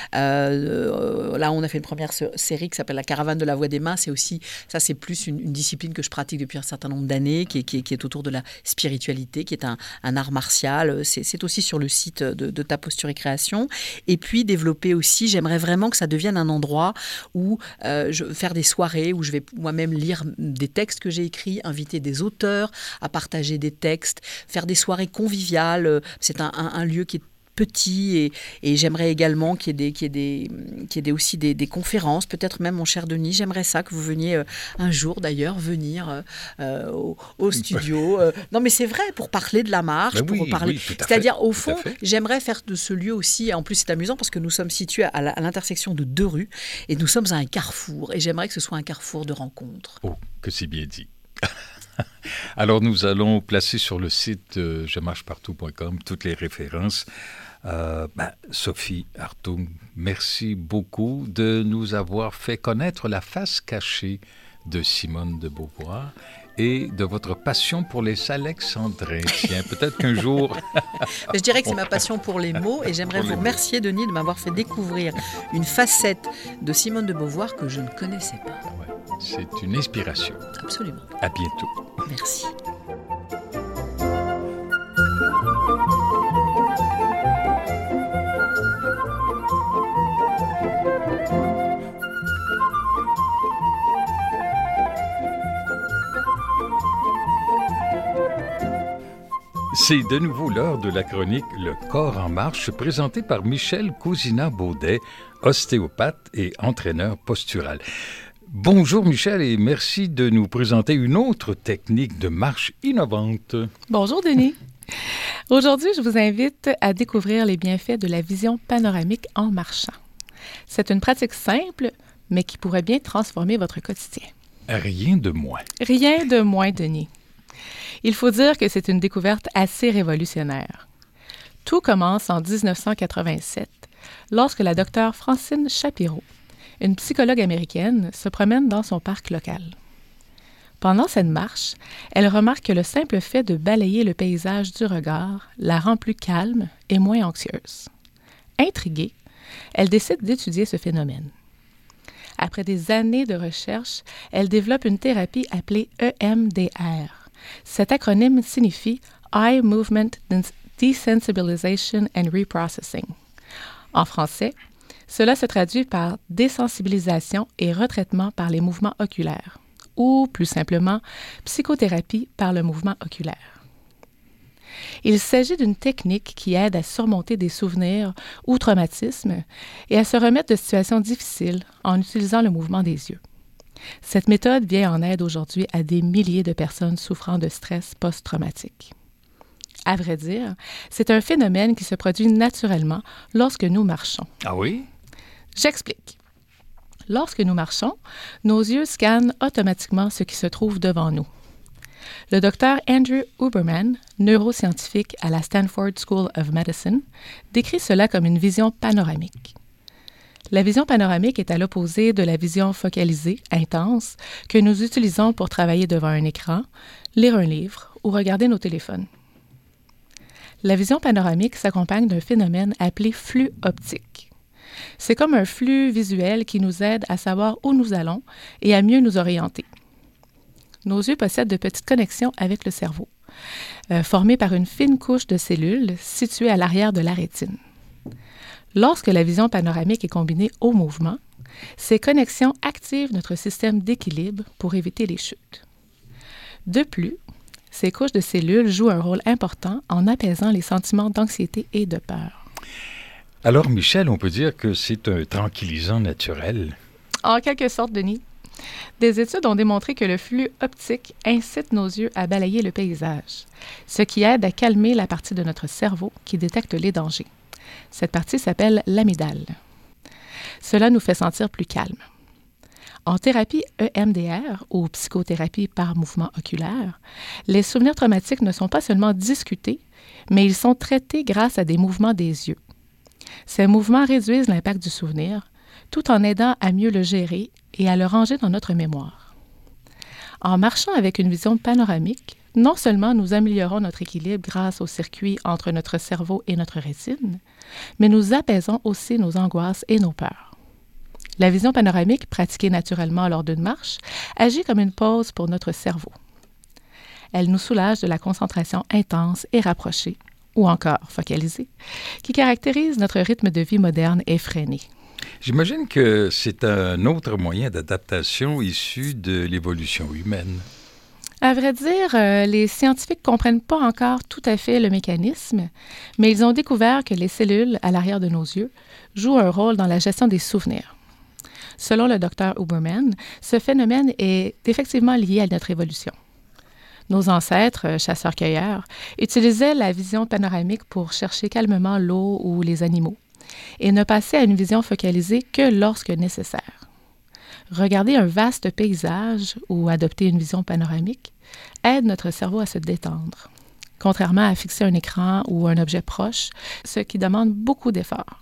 Là, on a fait une première série qui s'appelle La Caravane de la Voix des Mains. Ça c'est plus une discipline que je pratique depuis un certain nombre d'années, qui est autour de la spiritualité, qui est un art martial. C'est aussi sur le site de Ta Posture et Création. Et puis développer aussi, j'aimerais vraiment que ça devienne un endroit où faire des soirées, où je vais moi-même lire des textes que j'ai écrits, inviter des auteurs à partager des textes, faire des soirées conviviales. C'est un lieu qui est petit, et j'aimerais également qu'il y ait aussi des conférences, peut-être même, mon cher Denis, j'aimerais ça que vous veniez un jour d'ailleurs venir au studio. Non mais c'est vrai, pour parler de la marche, c'est-à-dire au fond, j'aimerais faire de ce lieu aussi, en plus c'est amusant parce que nous sommes situés à l'intersection de deux rues, et nous sommes à un carrefour, et j'aimerais que ce soit un carrefour de rencontres. Oh, que c'est bien dit. Alors nous allons placer sur le site jemarchepartout.com toutes les références. Sophie Hartung, merci beaucoup de nous avoir fait connaître la face cachée de Simone de Beauvoir et de votre passion pour les alexandrins. Tiens, peut-être qu'un jour... Je dirais que c'est ma passion pour les mots, et j'aimerais vous remercier, Denis, de m'avoir fait découvrir une facette de Simone de Beauvoir que je ne connaissais pas. Ouais, c'est une inspiration. Absolument. À bientôt. Merci. C'est de nouveau l'heure de la chronique Le corps en marche, présentée par Michel Cosina-Baudet, ostéopathe et entraîneur postural. Bonjour Michel, et merci de nous présenter une autre technique de marche innovante. Bonjour Denis. Aujourd'hui, je vous invite à découvrir les bienfaits de la vision panoramique en marchant. C'est une pratique simple, mais qui pourrait bien transformer votre quotidien. Rien de moins. Rien de moins, Denis. Il faut dire que c'est une découverte assez révolutionnaire. Tout commence en 1987, lorsque la docteure Francine Shapiro, une psychologue américaine, se promène dans son parc local. Pendant cette marche, elle remarque que le simple fait de balayer le paysage du regard la rend plus calme et moins anxieuse. Intriguée, elle décide d'étudier ce phénomène. Après des années de recherche, elle développe une thérapie appelée EMDR. Cet acronyme signifie Eye Movement Desensibilization and Reprocessing. En français, cela se traduit par désensibilisation et retraitement par les mouvements oculaires, ou plus simplement, psychothérapie par le mouvement oculaire. Il s'agit d'une technique qui aide à surmonter des souvenirs ou traumatismes et à se remettre de situations difficiles en utilisant le mouvement des yeux. Cette méthode vient en aide aujourd'hui à des milliers de personnes souffrant de stress post-traumatique. À vrai dire, c'est un phénomène qui se produit naturellement lorsque nous marchons. Ah oui? J'explique. Lorsque nous marchons, nos yeux scannent automatiquement ce qui se trouve devant nous. Le docteur Andrew Huberman, neuroscientifique à la Stanford School of Medicine, décrit cela comme une vision panoramique. La vision panoramique est à l'opposé de la vision focalisée, intense, que nous utilisons pour travailler devant un écran, lire un livre ou regarder nos téléphones. La vision panoramique s'accompagne d'un phénomène appelé flux optique. C'est comme un flux visuel qui nous aide à savoir où nous allons et à mieux nous orienter. Nos yeux possèdent de petites connexions avec le cerveau, formées par une fine couche de cellules située à l'arrière de la rétine. Lorsque la vision panoramique est combinée au mouvement, ces connexions activent notre système d'équilibre pour éviter les chutes. De plus, ces couches de cellules jouent un rôle important en apaisant les sentiments d'anxiété et de peur. Alors, Michel, on peut dire que c'est un tranquillisant naturel. En quelque sorte, Denis. Des études ont démontré que le flux optique incite nos yeux à balayer le paysage, ce qui aide à calmer la partie de notre cerveau qui détecte les dangers. Cette partie s'appelle l'amygdale. Cela nous fait sentir plus calmes. En thérapie EMDR, ou psychothérapie par mouvement oculaire, les souvenirs traumatiques ne sont pas seulement discutés, mais ils sont traités grâce à des mouvements des yeux. Ces mouvements réduisent l'impact du souvenir, tout en aidant à mieux le gérer et à le ranger dans notre mémoire. En marchant avec une vision panoramique, non seulement nous améliorons notre équilibre grâce au circuit entre notre cerveau et notre rétine, mais nous apaisons aussi nos angoisses et nos peurs. La vision panoramique, pratiquée naturellement lors d'une marche, agit comme une pause pour notre cerveau. Elle nous soulage de la concentration intense et rapprochée, ou encore focalisée, qui caractérise notre rythme de vie moderne effréné. J'imagine que c'est un autre moyen d'adaptation issu de l'évolution humaine. À vrai dire, les scientifiques ne comprennent pas encore tout à fait le mécanisme, mais ils ont découvert que les cellules à l'arrière de nos yeux jouent un rôle dans la gestion des souvenirs. Selon le docteur Huberman, ce phénomène est effectivement lié à notre évolution. Nos ancêtres, chasseurs-cueilleurs, utilisaient la vision panoramique pour chercher calmement l'eau ou les animaux et ne passaient à une vision focalisée que lorsque nécessaire. Regarder un vaste paysage ou adopter une vision panoramique aide notre cerveau à se détendre, contrairement à fixer un écran ou un objet proche, ce qui demande beaucoup d'efforts.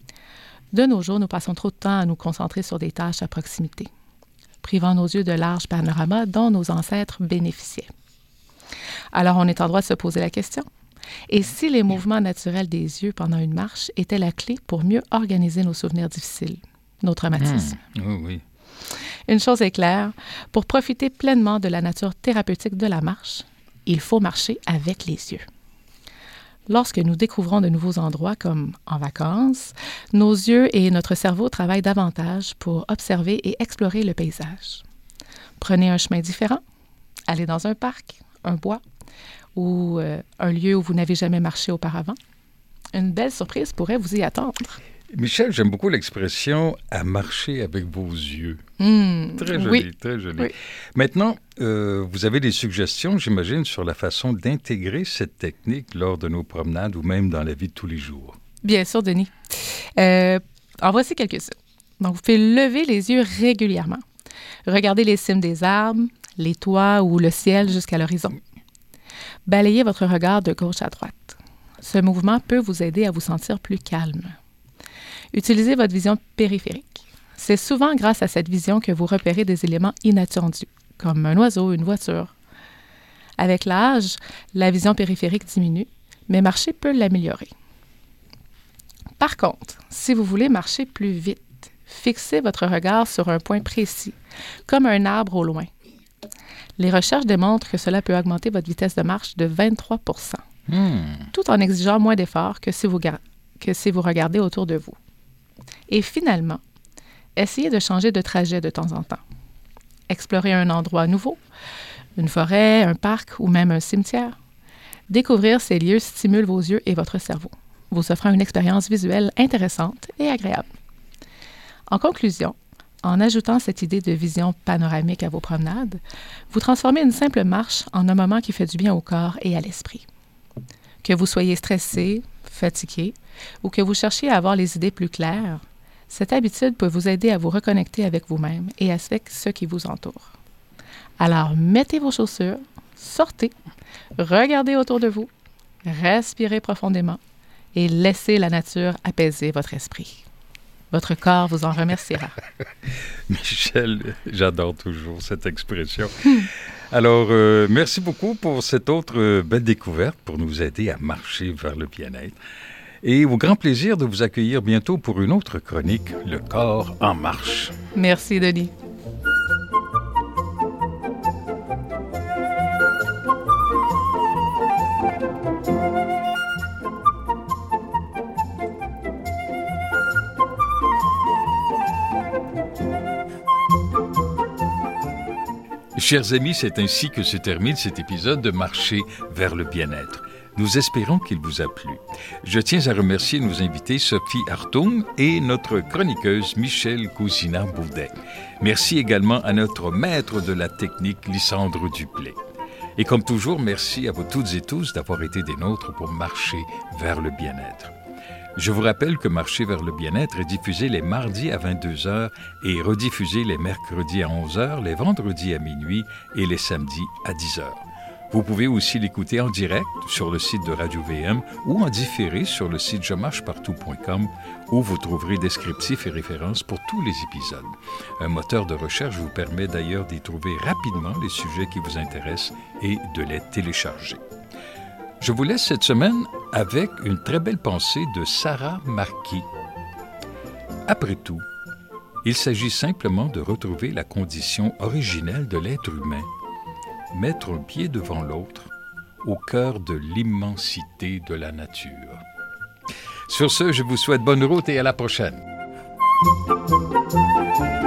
De nos jours, nous passons trop de temps à nous concentrer sur des tâches à proximité, privant nos yeux de larges panoramas dont nos ancêtres bénéficiaient. Alors, on est en droit de se poser la question. Et si les mouvements naturels des yeux pendant une marche étaient la clé pour mieux organiser nos souvenirs difficiles, nos traumatismes? Oui. Une chose est claire, pour profiter pleinement de la nature thérapeutique de la marche, il faut marcher avec les yeux. Lorsque nous découvrons de nouveaux endroits comme en vacances, nos yeux et notre cerveau travaillent davantage pour observer et explorer le paysage. Prenez un chemin différent, allez dans un parc, un bois ou un lieu où vous n'avez jamais marché auparavant. Une belle surprise pourrait vous y attendre. Michel, j'aime beaucoup l'expression « à marcher avec vos yeux ». Très joli, oui. Très joli. Oui. Maintenant, vous avez des suggestions, j'imagine, sur la façon d'intégrer cette technique lors de nos promenades ou même dans la vie de tous les jours. Bien sûr, Denis. En voici quelques-uns. Donc, vous pouvez lever les yeux régulièrement. Regardez les cimes des arbres, les toits ou le ciel jusqu'à l'horizon. Balayez votre regard de gauche à droite. Ce mouvement peut vous aider à vous sentir plus calme. Utilisez votre vision périphérique. C'est souvent grâce à cette vision que vous repérez des éléments inattendus, comme un oiseau, une voiture. Avec l'âge, la vision périphérique diminue, mais marcher peut l'améliorer. Par contre, si vous voulez marcher plus vite, fixez votre regard sur un point précis, comme un arbre au loin. Les recherches démontrent que cela peut augmenter votre vitesse de marche de 23 %, tout en exigeant moins d'efforts que si vous regardez autour de vous. Et finalement, essayez de changer de trajet de temps en temps. Explorer un endroit nouveau, une forêt, un parc ou même un cimetière. Découvrir ces lieux stimule vos yeux et votre cerveau, vous offrant une expérience visuelle intéressante et agréable. En conclusion, en ajoutant cette idée de vision panoramique à vos promenades, vous transformez une simple marche en un moment qui fait du bien au corps et à l'esprit. Que vous soyez stressé, fatigué ou que vous cherchiez à avoir les idées plus claires, cette habitude peut vous aider à vous reconnecter avec vous-même et avec ceux qui vous entourent. Alors, mettez vos chaussures, sortez, regardez autour de vous, respirez profondément et laissez la nature apaiser votre esprit. Votre corps vous en remerciera. Michel, j'adore toujours cette expression. Alors, merci beaucoup pour cette autre belle découverte pour nous aider à marcher vers le bien-être. Et au grand plaisir de vous accueillir bientôt pour une autre chronique, Le corps en marche. Merci, Denis. Chers amis, c'est ainsi que se termine cet épisode de Marcher vers le bien-être. Nous espérons qu'il vous a plu. Je tiens à remercier nos invités Sophie Hartung et notre chroniqueuse Michel Cousina-Baudet. Merci également à notre maître de la technique Lysandre Duplay. Et comme toujours, merci à vous toutes et tous d'avoir été des nôtres pour marcher vers le bien-être. Je vous rappelle que Marcher vers le bien-être est diffusé les mardis à 22h et rediffusé les mercredis à 11h, les vendredis à minuit et les samedis à 10h. Vous pouvez aussi l'écouter en direct sur le site de Radio-VM ou en différé sur le site jemarchepartout.com où vous trouverez descriptifs et références pour tous les épisodes. Un moteur de recherche vous permet d'ailleurs d'y trouver rapidement les sujets qui vous intéressent et de les télécharger. Je vous laisse cette semaine avec une très belle pensée de Sarah Marquis. Après tout, il s'agit simplement de retrouver la condition originelle de l'être humain, mettre un pied devant l'autre, au cœur de l'immensité de la nature. Sur ce, je vous souhaite bonne route et à la prochaine.